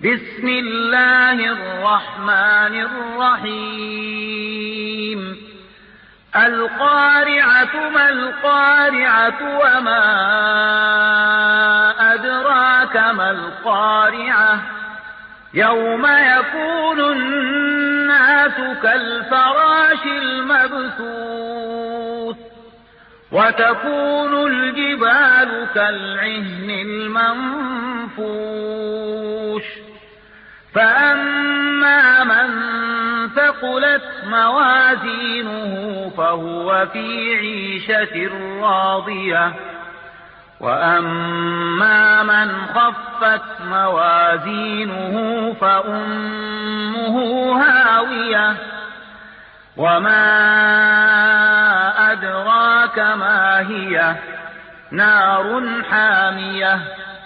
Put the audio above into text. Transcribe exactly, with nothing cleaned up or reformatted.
بسم الله الرحمن الرحيم القارعة ما القارعة وما أدراك ما القارعة يوم يكون الناس كالفراش المبثوث وتكون الجبال كالعهن المنفوش فأما من ثقلت موازينه فهو في عيشة راضية وأما من خفت موازينه فأمه هاوية وما أدراك ما هي نار حامية